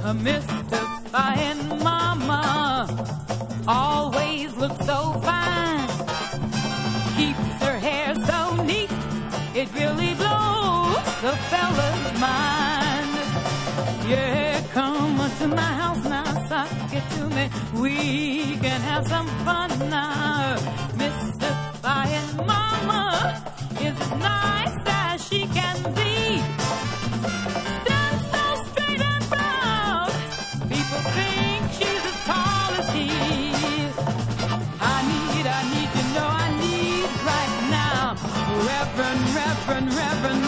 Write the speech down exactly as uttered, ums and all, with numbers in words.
A mystifying mama, always looks so fine. Keeps her hair so neat, it really blows the fella's mind. Yeah, come to my house now, sock it to me. We can have some fun now. Mystifying mama is as nice as she can be. Stands so straight and proud, people think she's as tall as he. I need, I need to know, I need right now. Reverend, Reverend, Reverend